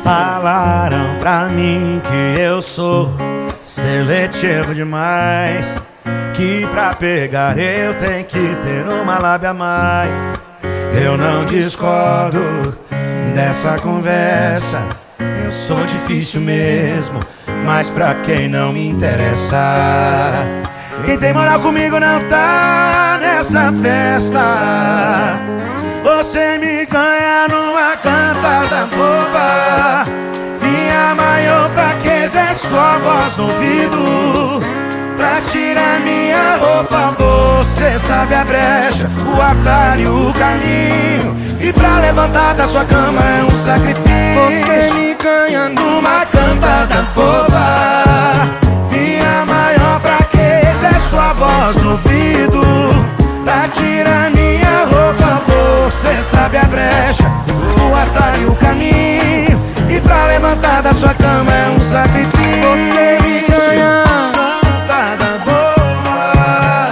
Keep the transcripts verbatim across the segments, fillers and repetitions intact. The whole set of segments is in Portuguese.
Falaram pra mim que eu sou seletivo demais, que pra pegar eu tenho que ter uma lábia a mais. Eu não discordo dessa conversa, eu sou difícil mesmo, mas pra quem não me interessa. Quem tem moral comigo não tá nessa festa. Você me ganha numa cantada boba. Minha maior fraqueza é sua voz no ouvido. Pra tirar minha roupa você sabe a brecha, o atalho, o caminho. E pra levantar da sua cama é um sacrifício. Você me ganha numa cantada boba. Minha maior fraqueza é sua voz no ouvido. Pra tirar minha roupa você sabe a brecha, o atalho, o caminho. E pra levantar da sua cama é um sacrifício. Você me ganha cantada boba.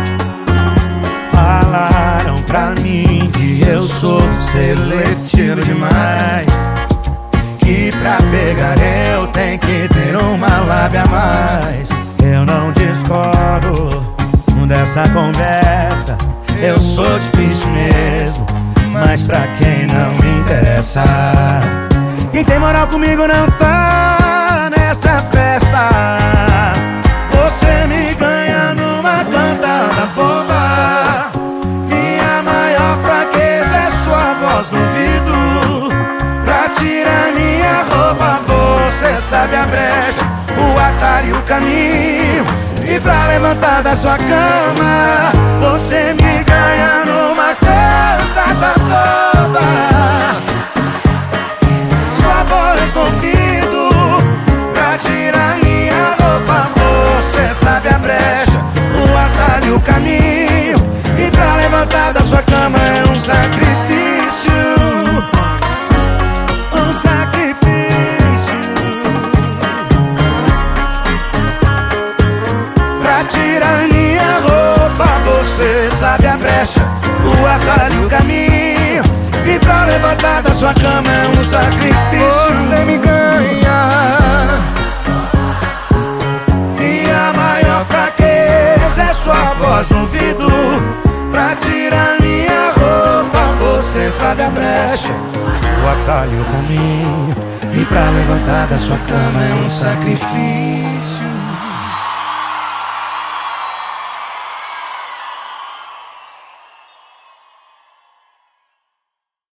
Falaram pra mim que eu sou seletivo demais, que pra pegar eu tenho que ter uma lábia a mais. Eu não discordo dessa conversa, eu sou difícil mesmo, mas pra quem não me interessa. Quem tem moral comigo não tá nessa festa. Você me ganha numa cantada boba. Minha maior fraqueza é sua voz no ouvido. Pra tirar minha roupa você sabe a brecha, o atalho e o caminho. E pra levantar da sua cama você me ganha numa cantada boba. Sua voz no ouvido. Pra tirar minha roupa você sabe a brecha, o atalho e o caminho. E pra levantar da sua cama é um sacrifício. Um sacrifício. Pra tirar minha roupa você sabe a brecha, o atalho e o caminho. E pra levantar da sua cama é um sacrifício. Você me ganha. Minha maior fraqueza é sua voz no ouvido. Pra tirar minha roupa você sabe a brecha, o atalho e o caminho. E pra levantar da sua cama é um sacrifício.